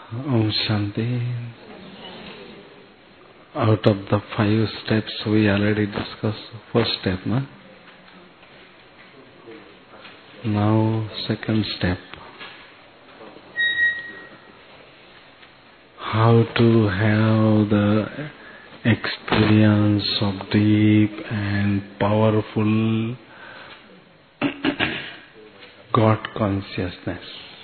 Om Shanti. Out of the 5 steps we already discussed. First step, no? Now second step. How to have the experience of deep and powerful God consciousness.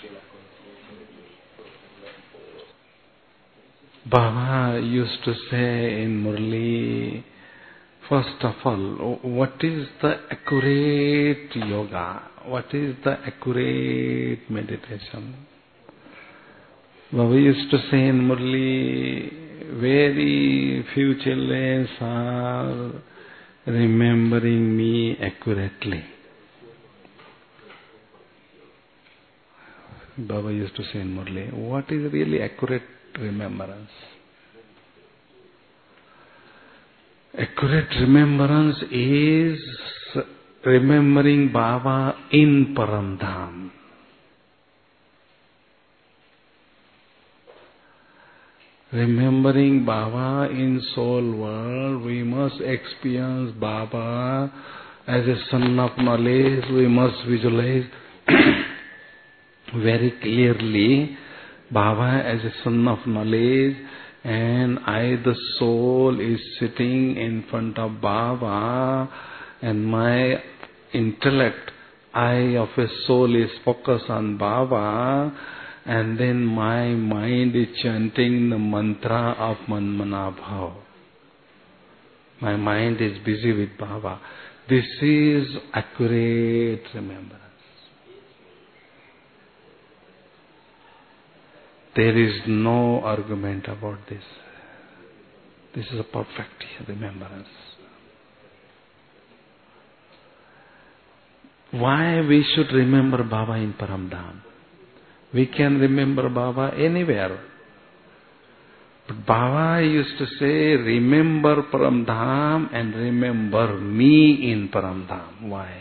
Baba used to say in Murli, first of all, what is the accurate yoga? What is the accurate meditation? Baba used to say in Murli, very few children are remembering me accurately. Baba used to say in Murli, what is really accurate remembrance? Accurate remembrance is remembering Baba in Paramdham. Remembering Baba in soul world, we must experience Baba as a son of knowledge. We must visualize very clearly Baba as a son of knowledge, and I, the soul, is sitting in front of Baba, and my intellect, I of a soul, is focused on Baba, and then my mind is chanting the mantra of Manmanabhav. My mind is busy with Baba. This is accurate remembrance. There is no argument about this. This is a perfect remembrance. Why we should remember Baba in Paramdham? We can remember Baba anywhere. But Baba used to say, remember Paramdham and remember me in Paramdham. Why?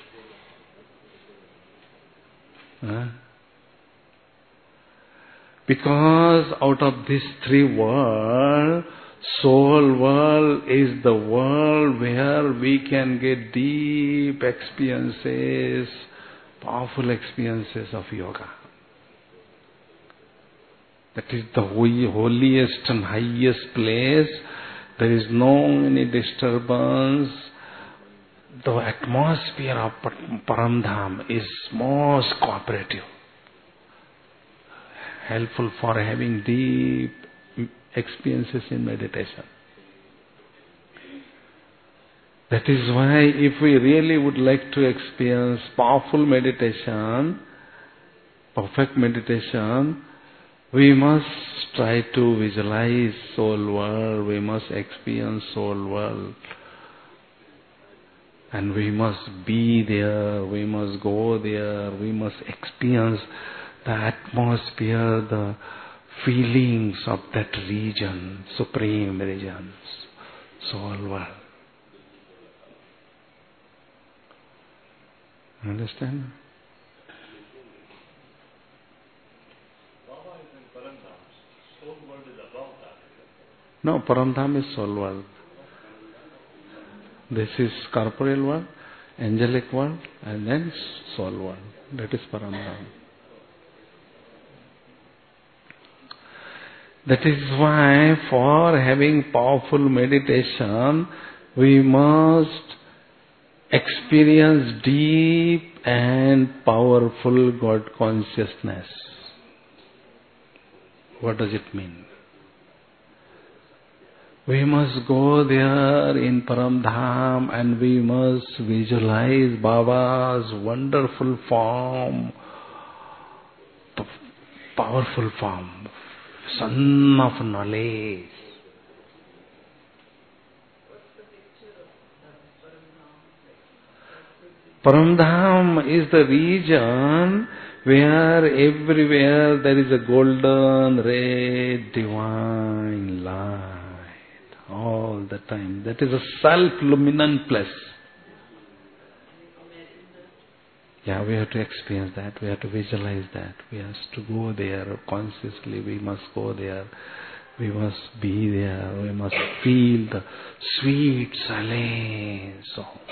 Huh? Because out of these 3 worlds, soul world is the world where we can get deep experiences, powerful experiences of yoga. That is the holiest and highest place. There is no any disturbance. The atmosphere of Paramdham is most cooperative, helpful for having deep experiences in meditation. That is why if we really would like to experience powerful meditation, perfect meditation, we must try to visualize soul world, we must experience soul world. And we must be there, we must go there, we must experience the atmosphere, the feelings of that region, supreme regions, soul world. Understand? Baba is in Paramdham. Soul world is above that. No, Paramdham is soul world. This is corporeal world, angelic world, and then soul world. That is Paramdham. That is why for having powerful meditation, we must experience deep and powerful God consciousness. What does it mean? We must go there in Paramdham and we must visualize Baba's wonderful form, powerful form, son of knowledge. Paramdham is the region where everywhere there is a golden red divine light. All the time. That is a self-luminant place. Yeah, we have to experience that. We have to visualize that. We have to go there consciously. We must go there. We must be there. We must feel the sweet silence.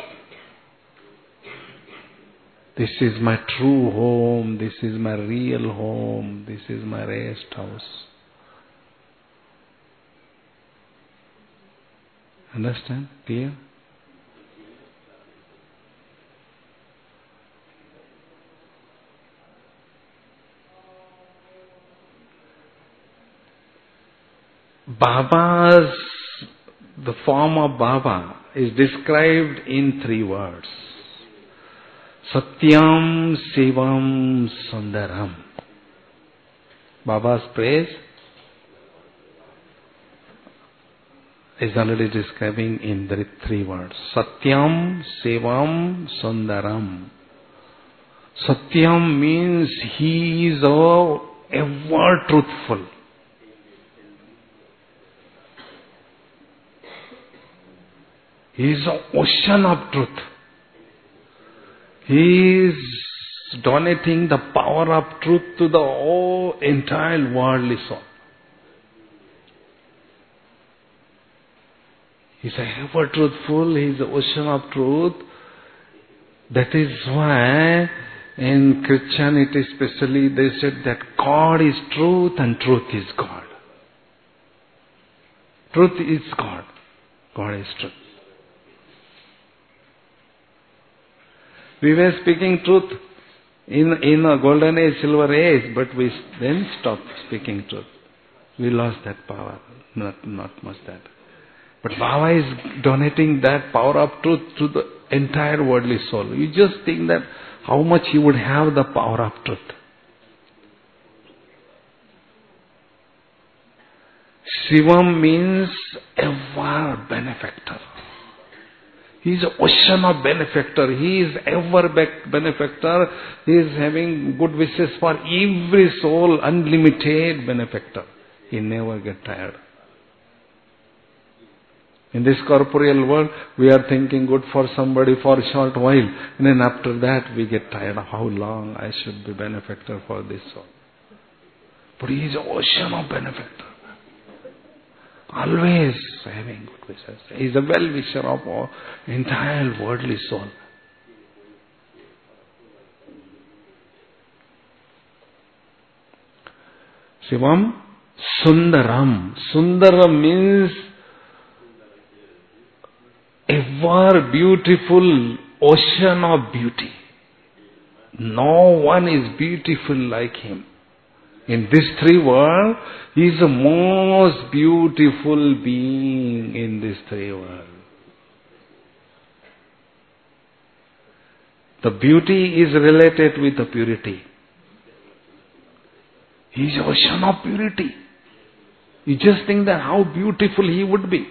This is my true home. This is my real home. This is my rest house. Understand? Clear? The form of Baba is described in 3 words. Satyam, Shivam, Sundaram. Baba's praise is already describing in the 3 words. Satyam, Shivam, Sundaram. Satyam means he is ever truthful. He is an ocean of truth. He is donating the power of truth to the whole entire worldly soul. He is ever truthful. He is the ocean of truth. That is why in Christianity especially they said that God is truth and truth is God. Truth is God. God is truth. We were speaking truth in a golden age, silver age, but we then stopped speaking truth. We lost that power. Not much that. But Baba is donating that power of truth to the entire worldly soul. You just think that how much he would have the power of truth. Shivam means ever benefactor. He is an ocean of benefactor. He is ever benefactor. He is having good wishes for every soul, unlimited benefactor. He never gets tired. In this corporeal world, we are thinking good for somebody for a short while, and then after that we get tired of how long I should be benefactor for this soul. But he is an ocean of benefactor. Always having good wishes. He is a well-wisher of our entire worldly soul. Shivam, Sundaram. Sundaram means ever beautiful ocean of beauty. No one is beautiful like him. In this 3 worlds, he is the most beautiful being in this 3 worlds. The beauty is related with the purity. He is ocean of purity. You just think that how beautiful he would be.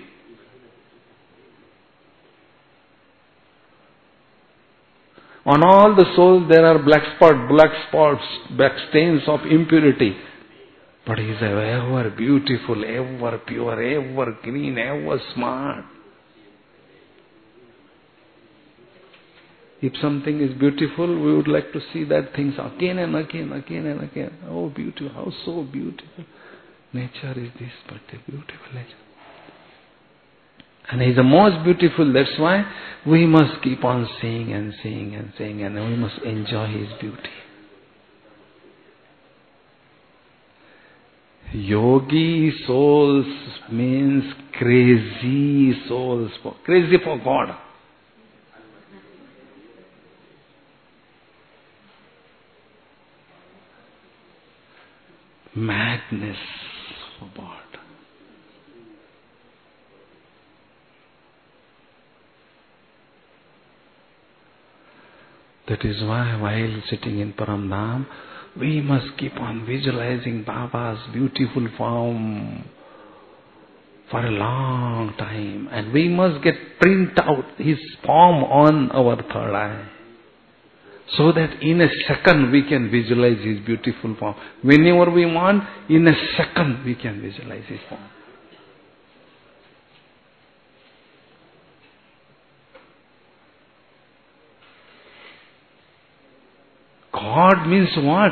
On all the souls there are black spots, black stains of impurity. But he is ever beautiful, ever pure, ever clean, ever smart. If something is beautiful, we would like to see that things again and again, again and again. Oh, beautiful, how so beautiful. Nature is this, but a beautiful nature. And he is the most beautiful, that's why we must keep on seeing and seeing and seeing, and we must enjoy his beauty. Yogi souls means crazy souls, crazy for God. Madness for God. That is why while sitting in Paramdham, we must keep on visualizing Baba's beautiful form for a long time. And we must print out his form on our third eye. So that in a second we can visualize his beautiful form. Whenever we want, in a second we can visualize his form. God means what?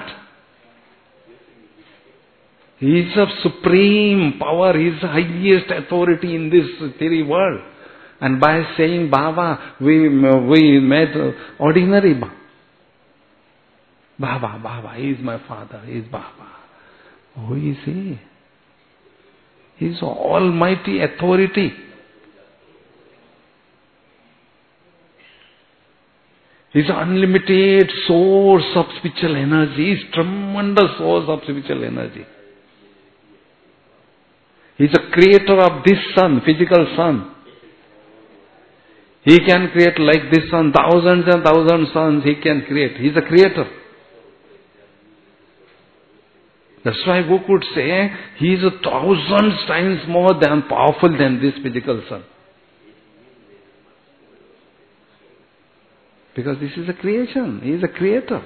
He is of supreme power. He is the highest authority in this theory world. And by saying Baba, we made ordinary Baba. Baba, he is my father, he is Baba. Who is he? He is almighty authority. He is unlimited source of spiritual energy. He is tremendous source of spiritual energy. He is the creator of this sun, physical sun. He can create like this sun, thousands and thousands suns he can create. He is a creator. That's why who could say he is 1,000 times more than powerful than this physical sun. Because this is a creation. He is a creator.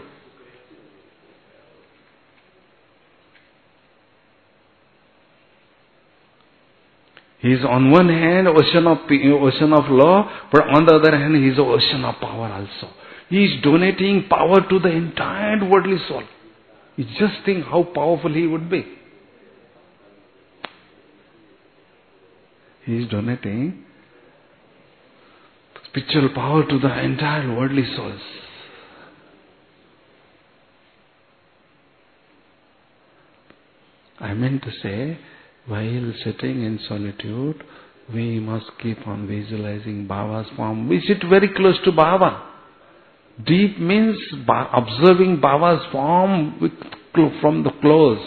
He is on one hand ocean of law, but on the other hand he is the ocean of power also. He is donating power to the entire worldly soul. You just think how powerful he would be. He is donating spiritual power to the entire worldly souls. I meant to say, while sitting in solitude, we must keep on visualizing Baba's form. We sit very close to Baba. Deep means observing Baba's form from the close.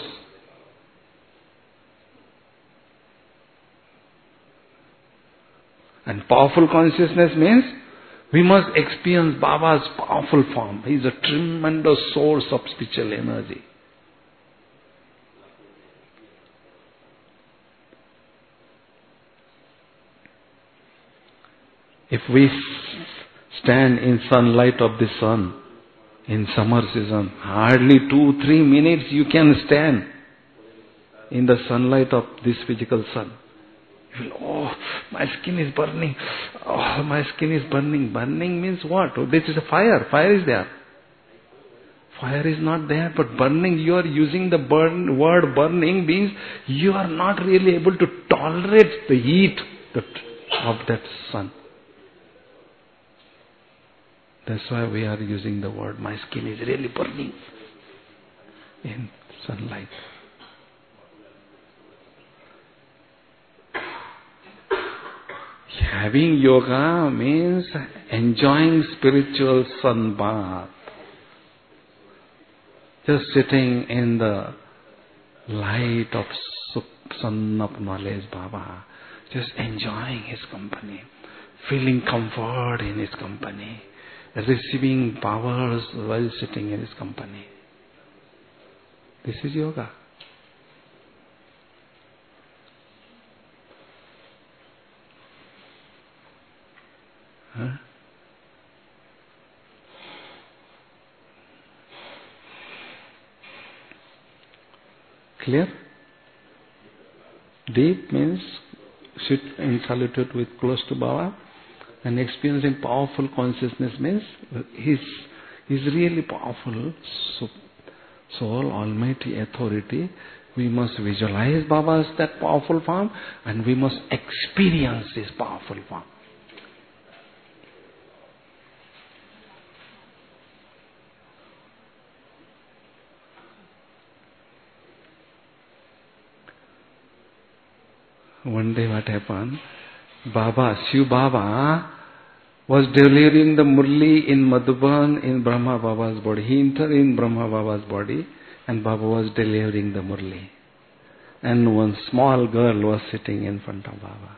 And powerful consciousness means we must experience Baba's powerful form. He is a tremendous source of spiritual energy. If we stand in sunlight of the sun, in summer season, hardly 2-3 minutes you can stand in the sunlight of this physical sun. You feel, oh, my skin is burning. Oh, my skin is burning. Burning means what? Oh, this is a fire. Fire is there. Fire is not there, but burning, you are using the word burning means you are not really able to tolerate the heat of that sun. That's why we are using the word, my skin is really burning in sunlight. Having yoga means enjoying spiritual sun bath. Just sitting in the light of sun of knowledge, Baba. Just enjoying his company. Feeling comfort in his company. Receiving powers while sitting in his company. This is yoga. Huh? Clear? Deep means sit in solitude with close to Baba. And experiencing powerful consciousness means he's really powerful soul, almighty authority. We must visualize Baba as that powerful form and we must experience this powerful form. One day what happened? Shiv Baba was delivering the Murli in Madhuban in Brahma Baba's body. He entered in Brahma Baba's body and Baba was delivering the Murli. And one small girl was sitting in front of Baba.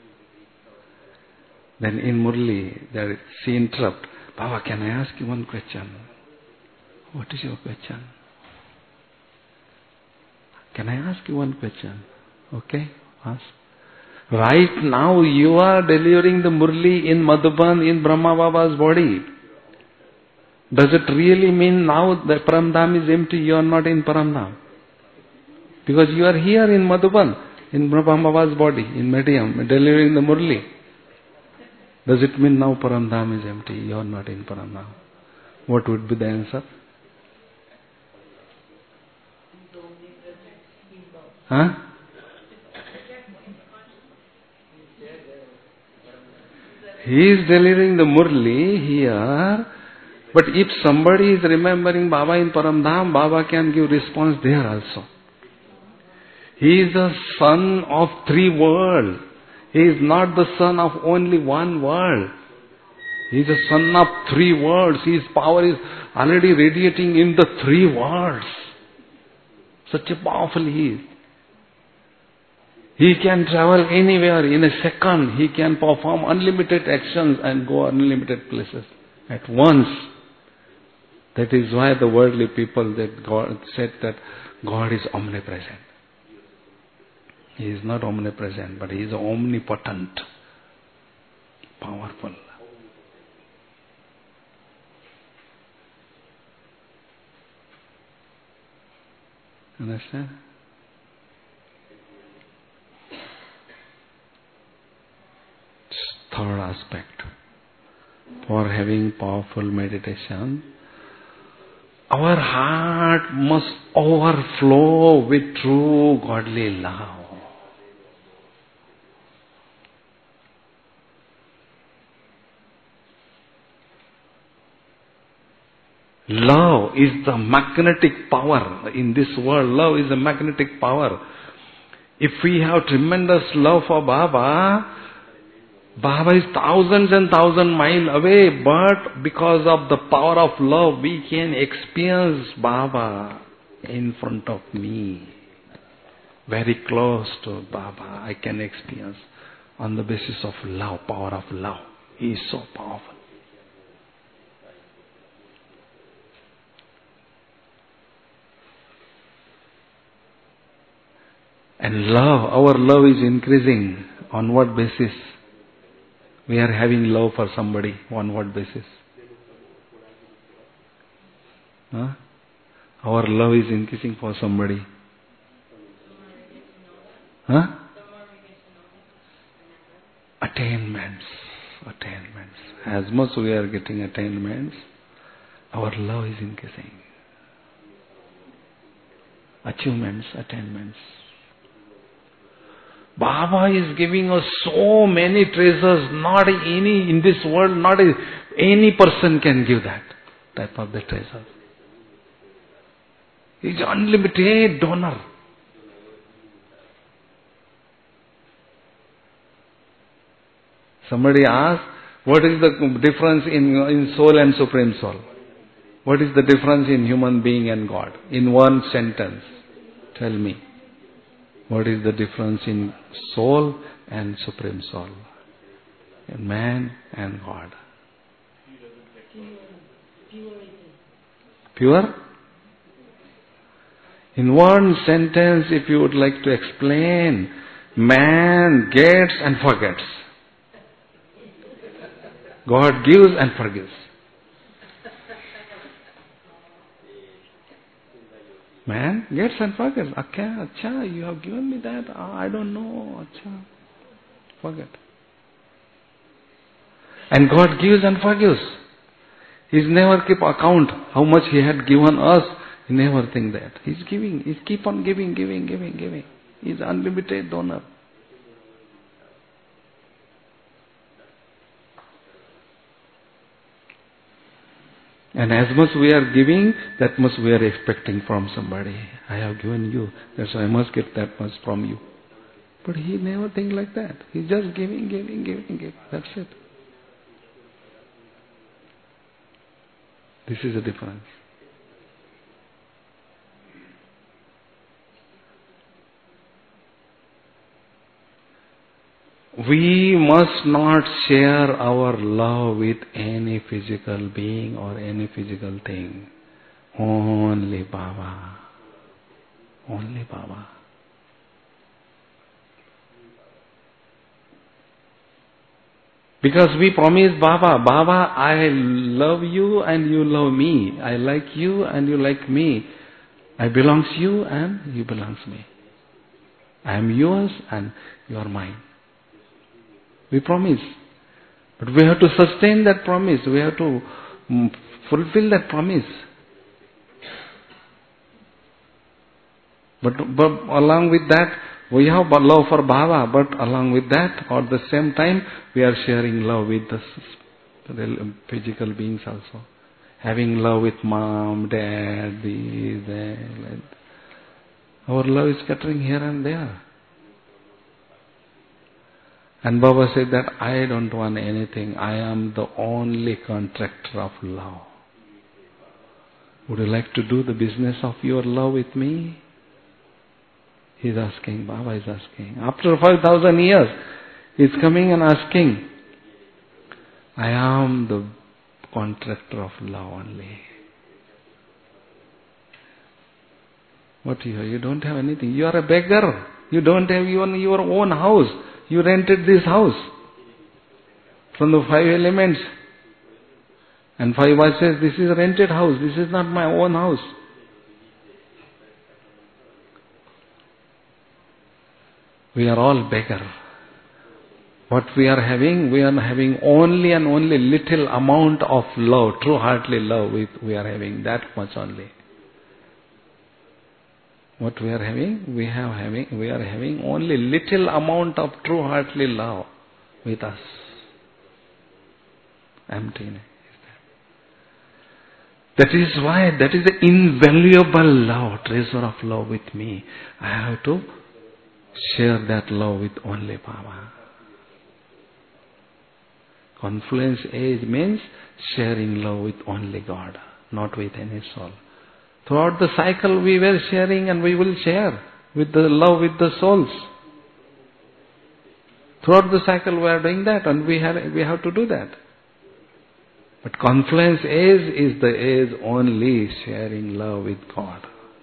Then in Murli, she interrupted, Baba, can I ask you one question? What is your question? Can I ask you one question? Okay, ask. Right now you are delivering the Murli in Madhuban in Brahma Baba's body. Does it really mean now the Paramdham is empty, you are not in Paramdham? Because you are here in Madhuban, in Brahma Baba's body, in Medium, delivering the Murli. Does it mean now Paramdham is empty, you are not in Paramdham? What would be the answer? Huh? He is delivering the Murli here, but if somebody is remembering Baba in Paramdham, Baba can give response there also. He is the son of three worlds. He is not the son of only one world. He is the son of three worlds. His power is already radiating in the three worlds. Such a powerful he is. He can travel anywhere in a second. He can perform unlimited actions and go unlimited places at once. That is why the worldly people that God said that God is omnipresent. He is not omnipresent, but He is omnipotent, powerful. Understand? Third aspect. For having powerful meditation, our heart must overflow with true godly love. Love is the magnetic power in this world. Love is a magnetic power. If we have tremendous love for Baba, Baba is thousands and thousands miles away, but because of the power of love, we can experience Baba in front of me. Very close to Baba, I can experience on the basis of love, power of love. He is so powerful. And love, our love is increasing. On what basis? We are having love for somebody. On what basis? Huh? Our love is increasing for somebody. Huh? Attainments. Attainments. As much we are getting attainments, our love is increasing. Achievements, attainments. Baba is giving us so many treasures, not any in this world, not any person can give that type of the treasure. He is unlimited donor. Somebody asked, what is the difference in soul and supreme soul? What is the difference in human being and God? In one sentence, tell me. What is the difference in soul and supreme soul? In man and God? Pure? In one sentence, if you would like to explain, man gets and forgets. God gives and forgives. Man gets and forgets. Okay, acha, you have given me that. I don't know. Acha, forget. And God gives and forgives. He never keep account how much He had given us. He never think that. He's giving. He keep on giving. He's unlimited donor. And as much we are giving, that much we are expecting from somebody. I have given you, that's why I must get that much from you. But He never think like that. He's just giving. That's it. This is the difference. We must not share our love with any physical being or any physical thing. Only Baba. Only Baba. Because we promise Baba, Baba, I love you and you love me. I like you and you like me. I belong to you and you belong to me. I am yours and you are mine. We promise. But we have to sustain that promise. We have to fulfill that promise. But along with that, we have love for Baba, but along with that, at the same time, we are sharing love with the physical beings also. Having love with mom, dad, these, that. Our love is scattering here and there. And Baba said that I don't want anything. I am the only contractor of love. Would you like to do the business of your love with me? He's asking, Baba is asking. After 5,000 years, he's coming and asking. I am the contractor of love only. What you don't have anything. You are a beggar. You don't have even your own house. You rented this house from the 5 elements. And 5 says, this is a rented house. This is not my own house. We are all beggar. What we are having only and only little amount of love, true heartly love we are having, that much only. What we are having? We are having only little amount of true heartly love with us. Emptiness. That is why, that is the invaluable love, treasure of love with me. I have to share that love with only Baba. Confluence age means sharing love with only God, not with any soul. Throughout the cycle we were sharing and we will share with the love with the souls. Throughout the cycle we are doing that and we have to do that. But confluence age is the age only sharing love with God.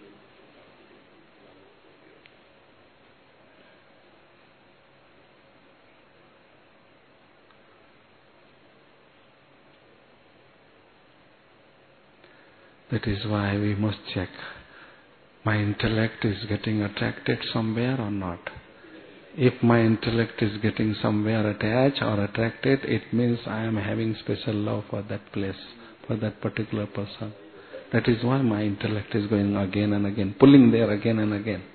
That is why we must check. My intellect is getting attracted somewhere or not. If my intellect is getting somewhere attached or attracted, it means I am having special love for that place, for that particular person. That is why my intellect is going again and again, pulling there again and again.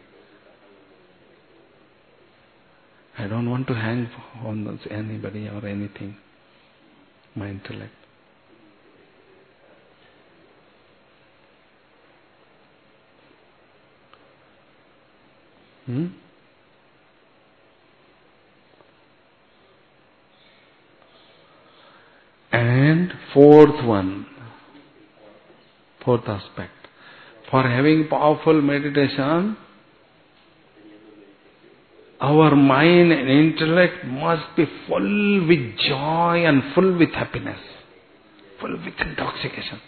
I don't want to hang on anybody or anything. My intellect. And fourth aspect. For having powerful meditation, our mind and intellect must be full with joy and full with happiness, full with intoxication.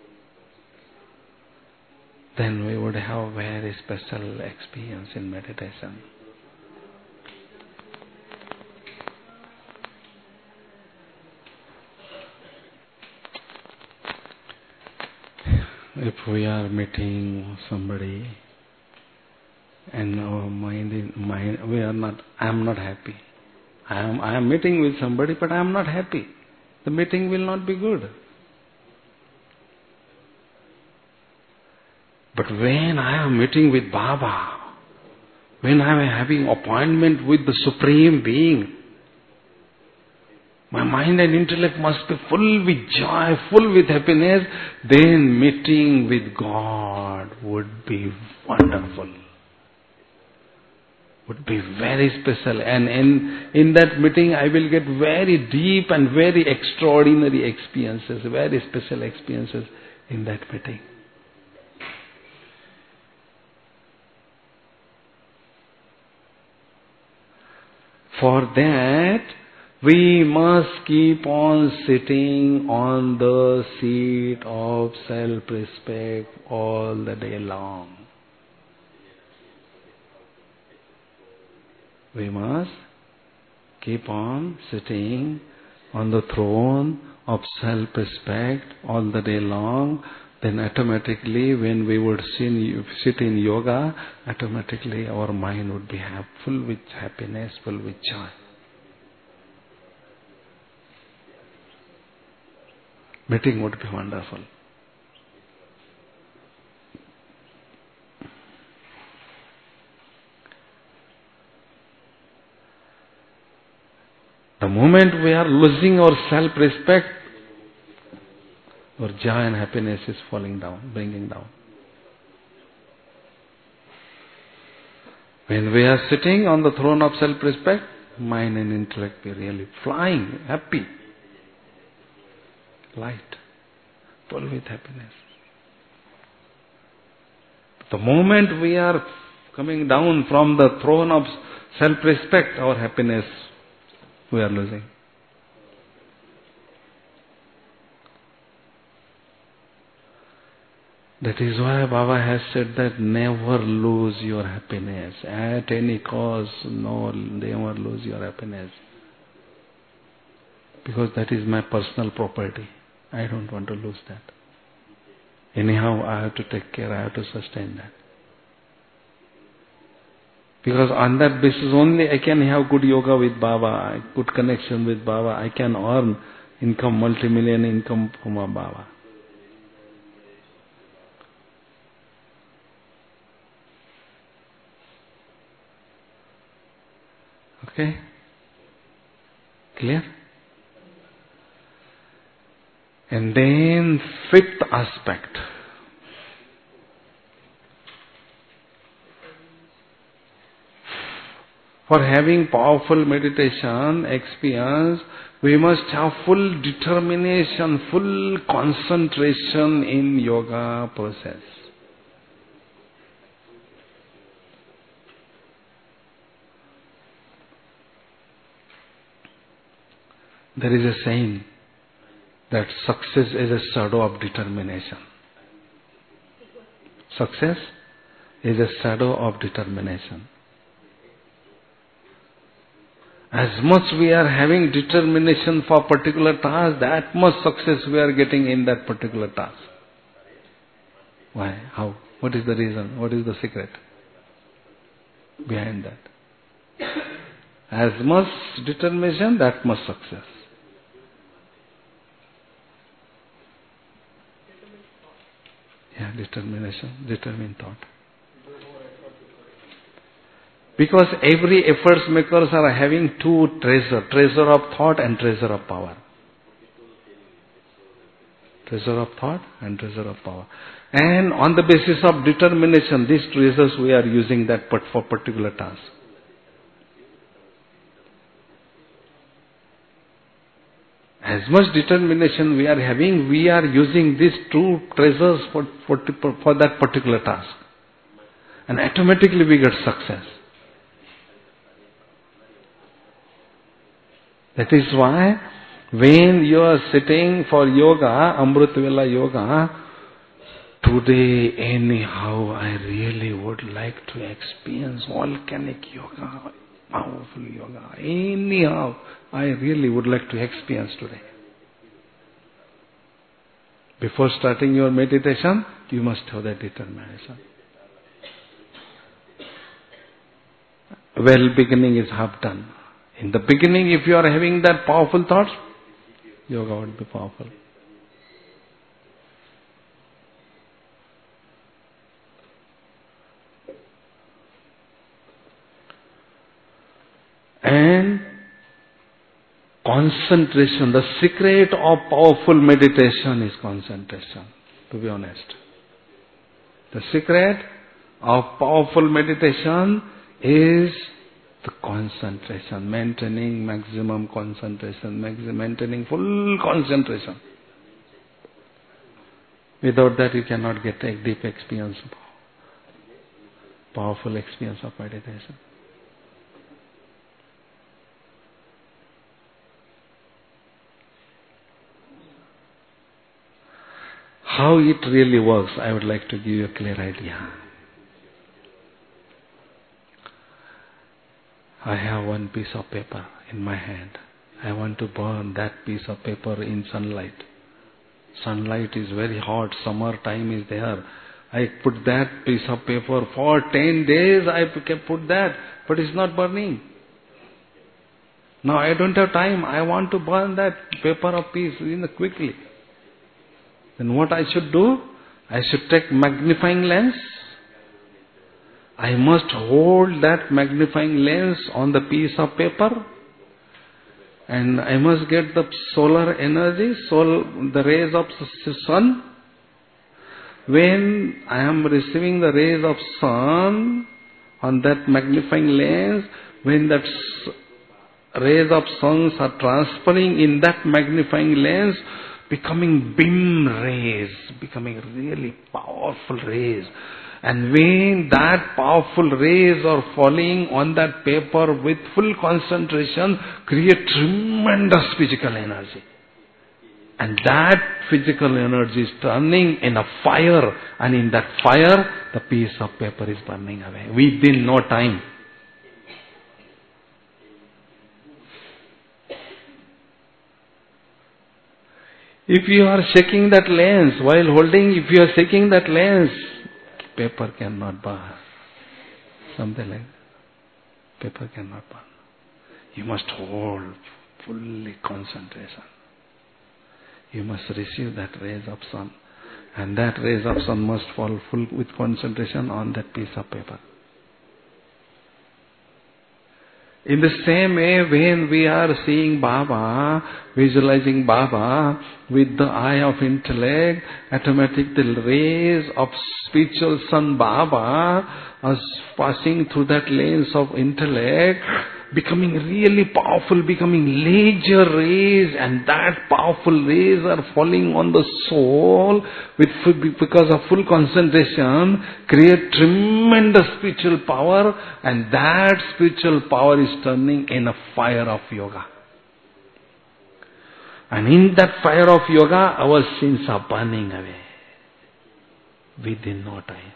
Then we would have very special experience in meditation. If we are meeting somebody and our I am not happy. I am meeting with somebody, but I am not happy. The meeting will not be good. But when I am meeting with Baba, when I am having appointment with the Supreme Being, my mind and intellect must be full with joy, full with happiness. Then meeting with God would be wonderful. Would be very special. And in that meeting I will get very deep and very extraordinary experiences, very special experiences in that meeting. For that, we must keep on sitting on the seat of self-respect all the day long. We must keep on sitting on the throne of self-respect all the day long. Then automatically when we would sit in yoga, automatically our mind would be full with happiness, full with joy. Meeting would be wonderful. The moment we are losing our self-respect, our joy and happiness is falling down, bringing down. When we are sitting on the throne of self-respect, mind and intellect are really flying, happy, light, full with happiness. The moment we are coming down from the throne of self-respect, our happiness we are losing. That is why Baba has said that never lose your happiness. At any cost, no, never lose your happiness. Because that is my personal property. I don't want to lose that. Anyhow, I have to take care, I have to sustain that. Because on that basis only I can have good yoga with Baba, good connection with Baba. I can earn income, multi-million income from Baba. Okay? Clear? And then fifth aspect. For having powerful meditation experience, we must have full determination, full concentration in yoga process. There is a saying that success is a shadow of determination. Success is a shadow of determination. As much we are having determination for a particular task, that much success we are getting in that particular task. Why? How? What is the reason? What is the secret behind that? As much determination, that much success. Yeah, determination, determined thought. Because every efforts makers are having two treasure of thought and treasure of power. Treasure of thought and treasure of power. And on the basis of determination, these treasures we are using that for particular task. As much determination we are having, we are using these two treasures for that particular task. And automatically we get success. That is why when you are sitting for yoga, Amrit Vela yoga, today anyhow I really would like to experience volcanic yoga, powerful yoga. Anyhow, I really would like to experience today. Before starting your meditation, you must have that determination. Well, beginning is half done. In the beginning, if you are having that powerful thoughts, yoga would be powerful. And concentration, the secret of powerful meditation is concentration, to be honest. The secret of powerful meditation is the concentration, maintaining maximum concentration, maintaining full concentration. Without that you cannot get a deep experience, powerful experience of meditation. How it really works, I would like to give you a clear idea. I have one piece of paper in my hand. I want to burn that piece of paper in sunlight. Sunlight is very hot, summer time is there. I put that piece of paper for 10 days, I can put that, but it's not burning. Now I don't have time, I want to burn that paper of piece quickly. Then what I should do? I should take magnifying lens. I must hold that magnifying lens on the piece of paper and I must get the solar energy, the rays of sun. When I am receiving the rays of sun on that magnifying lens, when that rays of suns are transferring in that magnifying lens, becoming beam rays, becoming really powerful rays. And when that powerful rays are falling on that paper with full concentration, create tremendous physical energy. And that physical energy is turning in a fire, and in that fire, the piece of paper is burning away within no time. If you are shaking that lens, while holding, if you are shaking that lens, paper cannot burn. Something like that. Paper cannot burn. You must hold fully concentration. You must receive that rays of sun. And that rays of sun must fall full with concentration on that piece of paper. In the same way, when we are seeing Baba, visualizing Baba with the eye of intellect, automatic the rays of spiritual sun Baba are passing through that lens of intellect, becoming really powerful, becoming laser rays, and that powerful rays are falling on the soul because of full concentration, create tremendous spiritual power, and that spiritual power is turning in a fire of yoga. And in that fire of yoga, our sins are burning away within no time.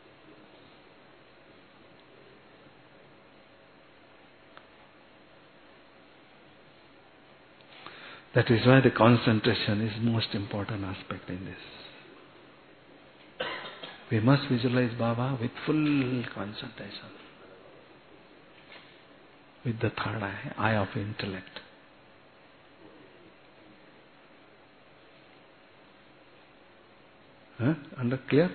That is why the concentration is most important aspect in this. We must visualize Baba with full concentration, with the third eye of intellect. Clear?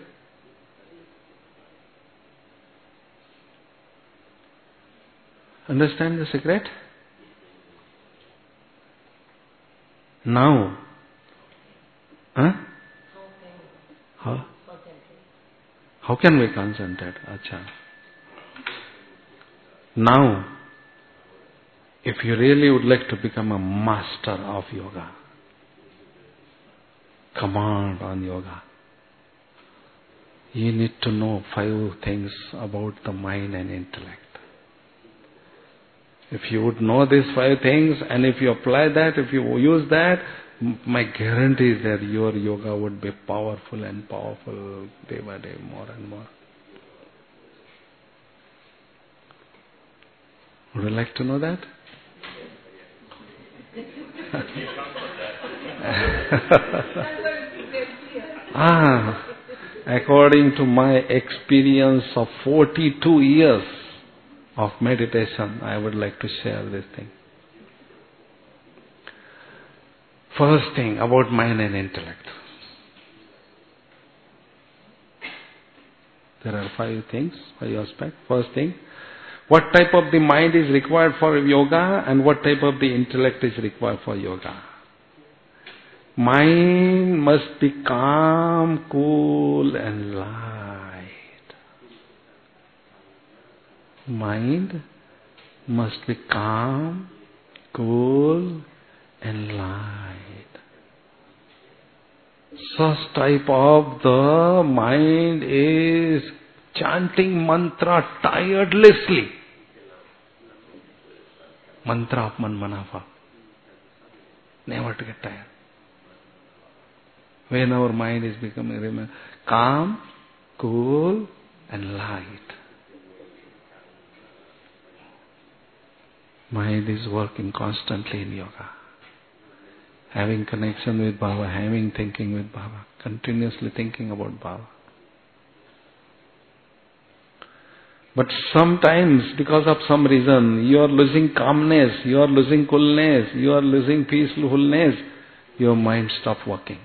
Understand the secret? Now, How can we concentrate? Acha. Now, if you really would like to become a master of yoga, command on yoga, you need to know 5 things about the mind and intellect. If you would know these 5 things, and if you apply that, if you use that, my guarantee is that your yoga would be powerful and powerful day by day, more and more. Would you like to know that? According to my experience of 42 years of meditation, I would like to share this thing. First thing about mind and intellect. There are 5 things, 5 aspects. First thing, what type of the mind is required for yoga and what type of the intellect is required for yoga. Mind must be calm, cool and light. Mind must be calm, cool and light. Such type of the mind is chanting mantra tirelessly. Mantra of Manmanafa. Never to get tired. When our mind is becoming calm, cool and light. Mind is working constantly in yoga. Having connection with Baba, having thinking with Baba, continuously thinking about Baba. But sometimes, because of some reason, you are losing calmness, you are losing coolness, you are losing peacefulness, your mind stops working.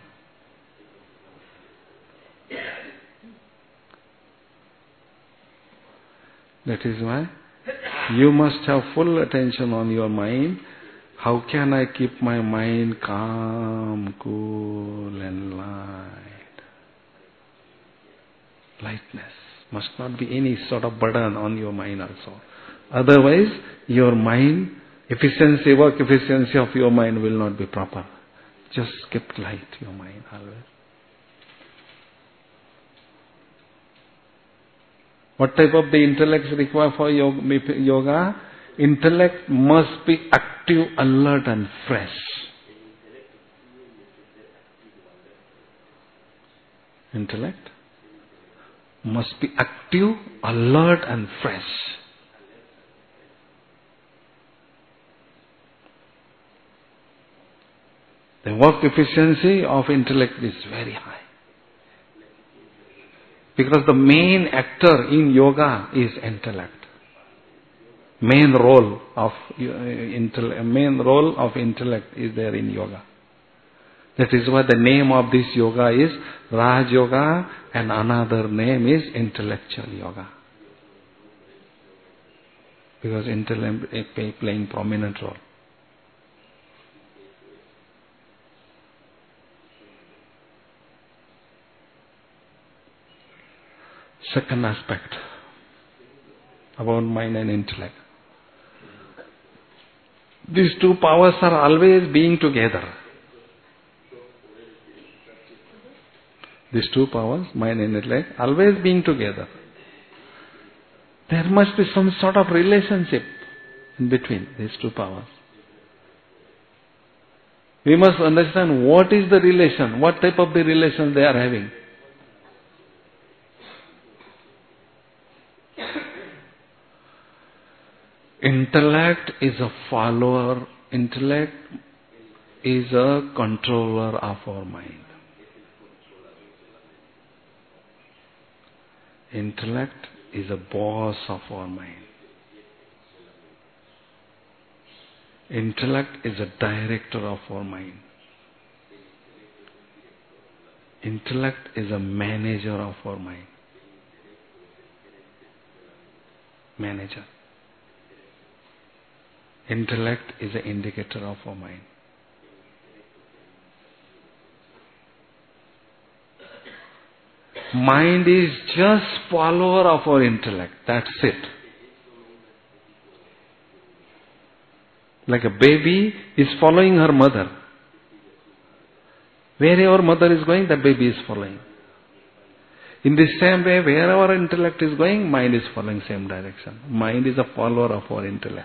That is why you must have full attention on your mind. How can I keep my mind calm, cool and light? Lightness. Must not be any sort of burden on your mind also. Otherwise, your mind, work efficiency of your mind will not be proper. Just keep light your mind always. What type of the intellect is required for yoga? Intellect must be active, alert and fresh. Intellect must be active, alert and fresh. The work efficiency of intellect is very high. Because the main actor in yoga is intellect. Main role of intellect is there in yoga. That is why the name of this yoga is Raj Yoga and another name is intellectual yoga. Because intellect is playing prominent role. Second aspect about mind and intellect. These two powers are always being together. These two powers, mind and intellect, always being together. There must be some sort of relationship in between these two powers. We must understand what is the relation, what type of the relation they are having. Intellect is a follower, intellect is a controller of our mind. Intellect is a boss of our mind. Intellect is a director of our mind. Intellect is a manager of our mind. Manager. Intellect is an indicator of our mind. Mind is just follower of our intellect. That's it. Like a baby is following her mother. Wherever mother is going, the baby is following. In the same way, wherever intellect is going, mind is following same direction. Mind is a follower of our intellect.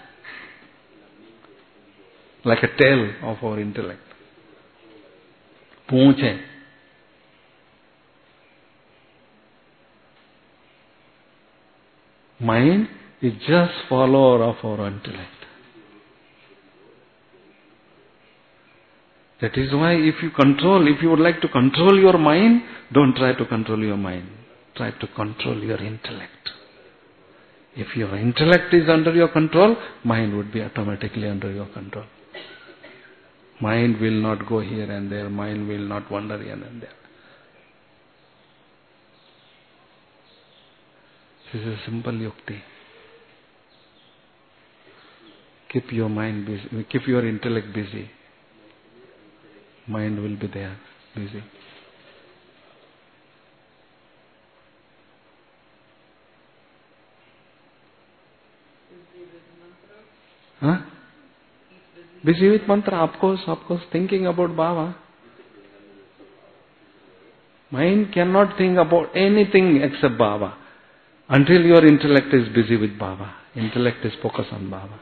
Like a tail of our intellect. Poonch hai. Mind is just follower of our intellect. That is why if you would like to control your mind, don't try to control your mind. Try to control your intellect. If your intellect is under your control, mind would be automatically under your control. Mind will not go here and there. Mind will not wander here and there. This is a simple yukti. Keep your mind busy. Keep your intellect busy. Mind will be there, busy. Huh? Busy with mantra, of course, thinking about Baba. Mind cannot think about anything except Baba. Until your intellect is busy with Baba. Intellect is focused on Baba.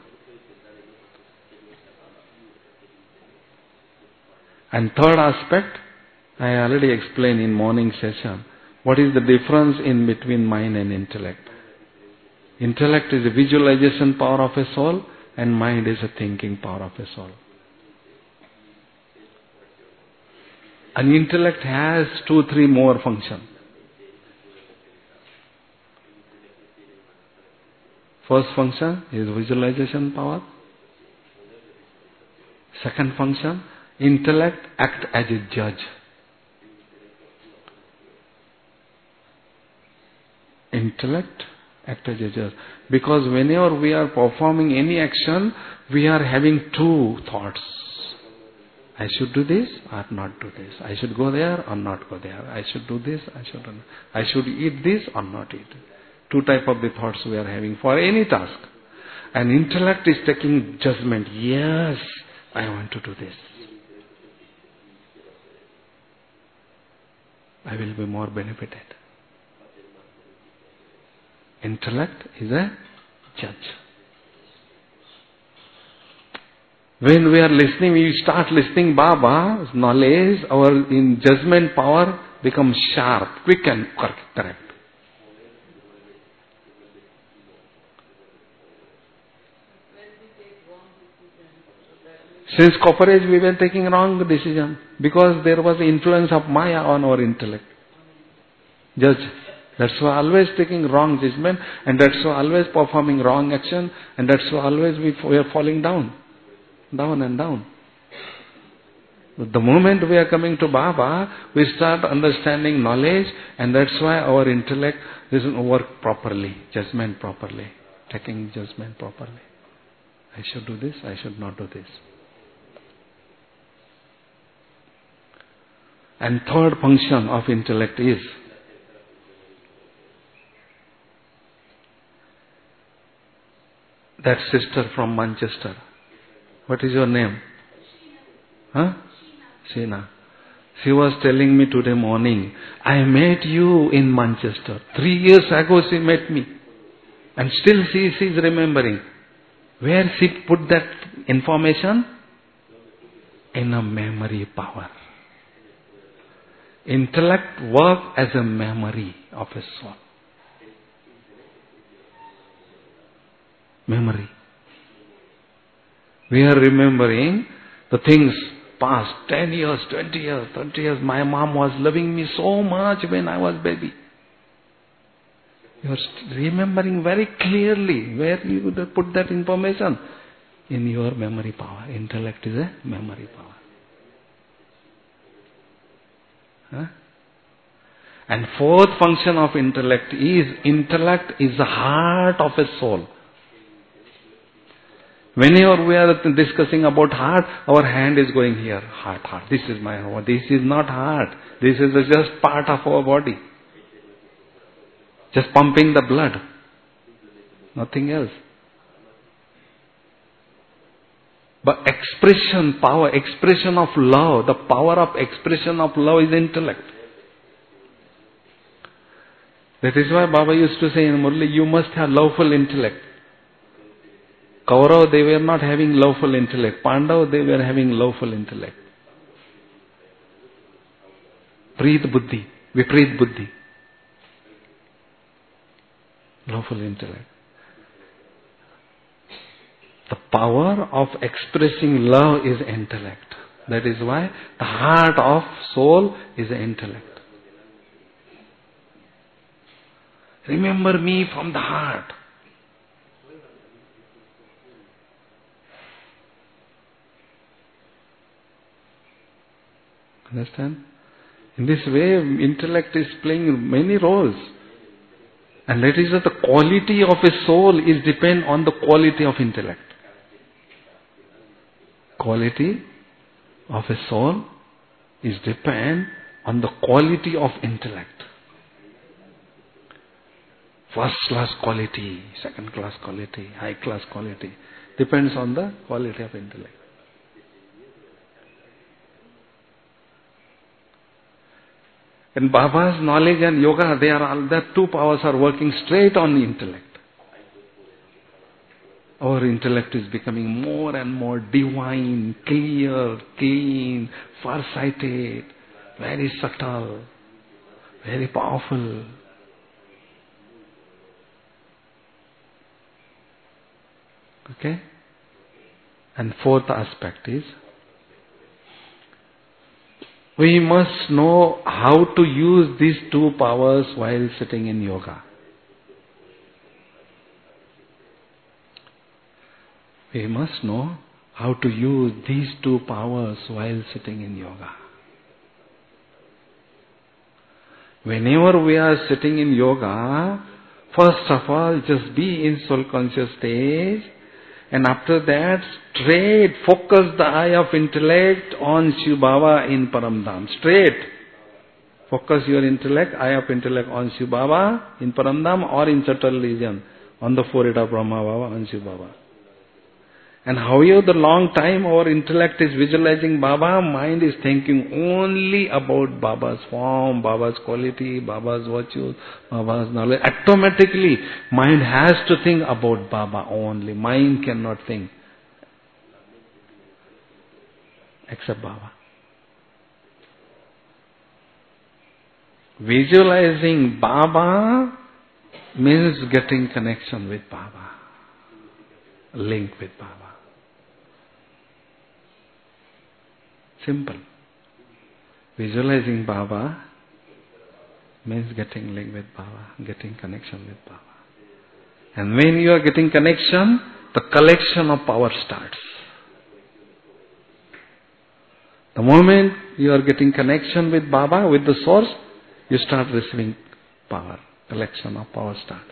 And third aspect, I already explained in morning session. What is the difference in between mind and intellect? Intellect is a visualization power of a soul and mind is a thinking power of a soul. And intellect has 2-3 more functions. First function is visualization power. Second function, intellect act as a judge. Intellect Act as a judge. Because whenever we are performing any action, we are having two thoughts. I should do this or not do this. I should go there or not go there. I should do this, I should eat this or not eat. Two type of the thoughts we are having for any task. And intellect is taking judgment. Yes, I want to do this. I will be more benefited. Intellect is a judge. When we are listening, we start listening Baba's knowledge, our in judgment power becomes sharp, quick and correct. Since copperage we were taking wrong decision because there was influence of Maya on our intellect. Judge. That's why always taking wrong judgment, and that's why always performing wrong action, and that's why always we are falling down and down. But the moment we are coming to Baba, we start understanding knowledge, and that's why our intellect doesn't work properly, judgment properly, taking judgment properly. I should do this, I should not do this. And third function of intellect is that sister from Manchester. What is your name? Huh? Sheena. She was telling me today morning, I met you in Manchester. 3 years ago she met me. And still she is remembering. Where she put that information? In a memory power. Intellect works as a memory of a soul. Memory. We are remembering the things past 10 years, 20 years, 30 years. My mom was loving me so much when I was baby. You are remembering very clearly where you would put that information. In your memory power. Intellect is a memory power. Huh? And fourth function of intellect is the heart of a soul. Whenever we are discussing about heart, our hand is going here. Heart. This is my heart. This is not heart. This is just part of our body. Just pumping the blood. Nothing else. But expression, power, expression of love, the power of expression of love is intellect. That is why Baba used to say in Murli, you must have loveful intellect. Kaurav, they were not having loveful intellect. Pandav, they were having loveful intellect. Preet buddhi, vipreet buddhi. Loveful intellect. The power of expressing love is intellect. That is why the heart of soul is intellect. Remember me from the heart. Understand? In this way, intellect is playing many roles. And that is that the quality of a soul is depend on the quality of intellect. Quality of a soul is depend on the quality of intellect. First class quality, second class quality, high class quality. Depends on the quality of intellect. And Baba's knowledge and yoga, the two powers are working straight on the intellect. Our intellect is becoming more and more divine, clear, clean, far-sighted, very subtle, very powerful. Okay? And fourth aspect is, we must know how to use these two powers while sitting in yoga. We must know how to use these two powers while sitting in yoga. Whenever we are sitting in yoga, First of all, just be in soul conscious stage, and after that, straight focus the eye of intellect on Shiv Baba in Paramdham. Straight. Focus your intellect, eye of intellect on Shiv Baba in Paramdham or in subtle region, on the forehead of Brahma Baba, on Shiv Baba. And however the long time our intellect is visualizing Baba, mind is thinking only about Baba's form, Baba's quality, Baba's virtues, Baba's knowledge. Automatically, mind has to think about Baba only. Mind cannot think except Baba. Visualizing Baba means getting connection with Baba, link with Baba. Simple. Visualizing Baba means getting link with Baba, getting connection with Baba. And when you are getting connection, the collection of power starts. The moment you are getting connection with Baba, with the source, you start receiving power. Collection of power starts.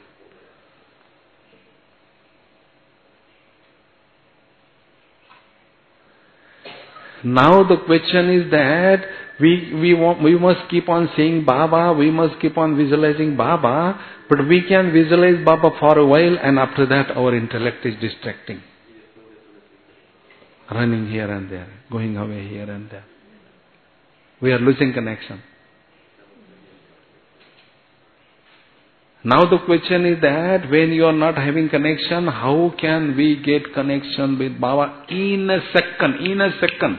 Now the question is that we must keep on seeing Baba, we must keep on visualizing Baba, but we can visualize Baba for a while and after that our intellect is distracting. Running here and there, going away here and there. We are losing connection. Now the question is that when you are not having connection, how can we get connection with Baba in a second? In a second.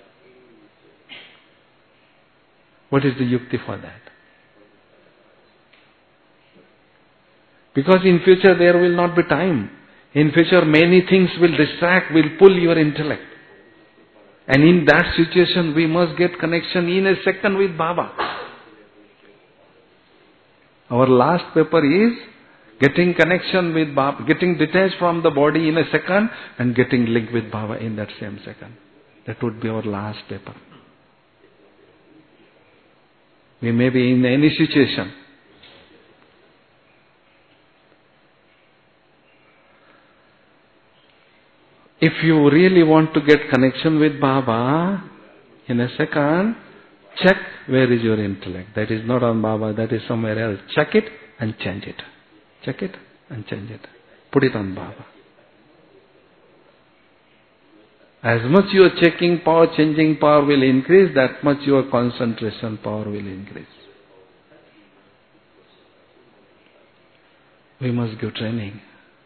What is the yukti for that? Because in future there will not be time. In future many things will distract, will pull your intellect. And in that situation we must get connection in a second with Baba. Our last paper is getting connection with Baba, getting detached from the body in a second and getting linked with Baba in that same second. That would be our last paper. We may be in any situation. If you really want to get connection with Baba, in a second, check where is your intellect. That is not on Baba, that is somewhere else. Check it and change it. Check it and change it. Put it on Baba. As much your checking power, changing power will increase, that much your concentration power will increase. We must give training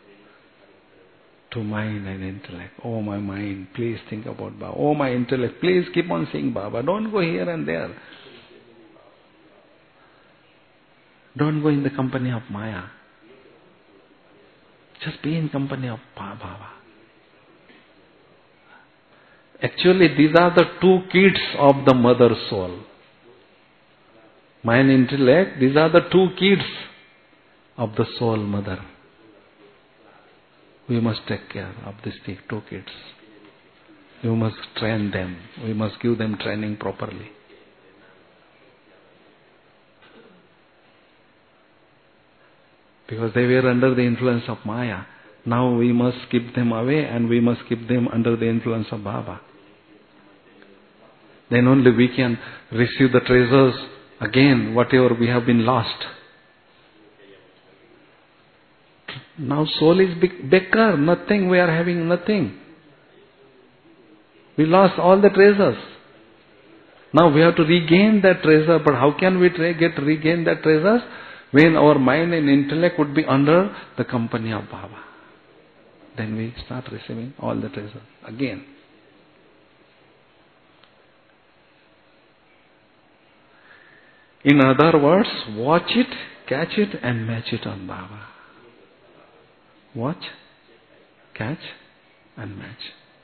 to mind and intellect. Oh my mind, please think about Baba. Oh my intellect, please keep on seeing Baba. Don't go here and there. Don't go in the company of Maya. Just be in company of Baba. Actually, these are the two kids of the mother soul. Mind, intellect, these are the two kids of the soul mother. We must take care of these two kids. We must train them. We must give them training properly. Because they were under the influence of Maya. Now we must keep them away and we must keep them under the influence of Baba. Then only we can receive the treasures again, whatever we have been lost. Now soul is beggar, nothing, we are having nothing. We lost all the treasures. Now we have to regain that treasure, but how can we regain that treasures? When our mind and intellect would be under the company of Baba. Then we start receiving all the treasures again. In other words, watch it, catch it and match it on Baba. Watch, catch and match.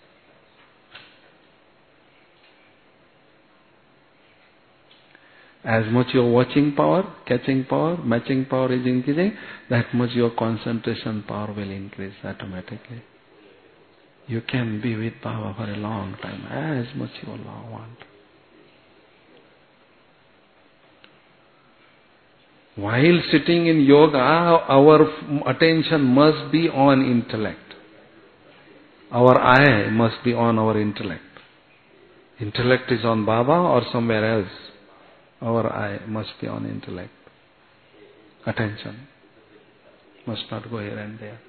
As much your watching power, catching power, matching power is increasing, that much your concentration power will increase automatically. You can be with Baba for a long time, as much you want. While sitting in yoga, our attention must be on intellect. Our eye must be on our intellect. Intellect is on Baba or somewhere else. Our eye must be on intellect. Attention must not go here and there.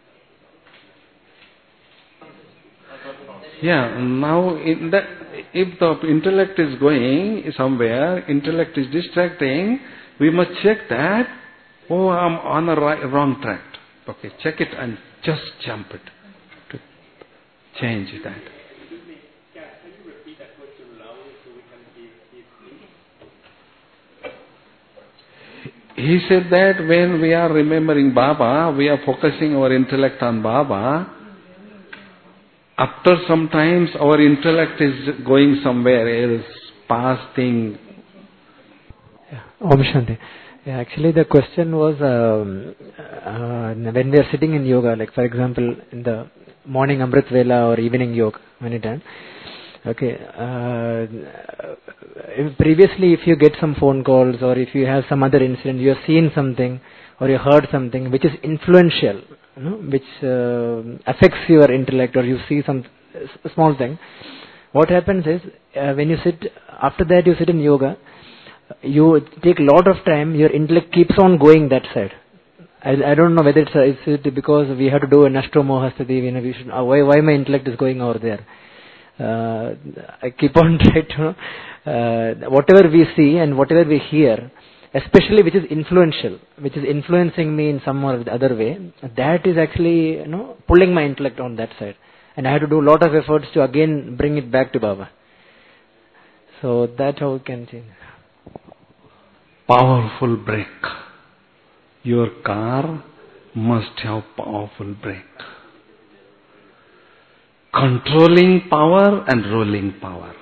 Yeah, now if the intellect is going somewhere, intellect is distracting, we must check that, oh, I'm on a wrong track. Okay, check it and just jump it to change that. Excuse me, can you repeat that question loudly so we can hear? He said that when we are remembering Baba, we are focusing our intellect on Baba. After some times, our intellect is going somewhere else, past thing. Yeah. Om Shanti. Yeah, actually, the question was when we are sitting in yoga, like for example, in the morning Amrit Vela or evening yoga, many times. Okay. Previously, if you get some phone calls or if you have some other incident, you have seen something or you heard something which is influential, which affects your intellect, or you see some small thing. What happens is when you sit, after that you sit in yoga, you take a lot of time, your intellect keeps on going that side. I don't know whether it's it because we have to do an Ashtomohastati, we should, why my intellect is going over there. I keep on trying to, whatever we see and whatever we hear, especially which is influential, which is influencing me in some or the other way, that is actually, pulling my intellect on that side. And I have to do a lot of efforts to again bring it back to Baba. So that's how we can change. Powerful brake. Your car must have powerful brake. Controlling power and rolling power.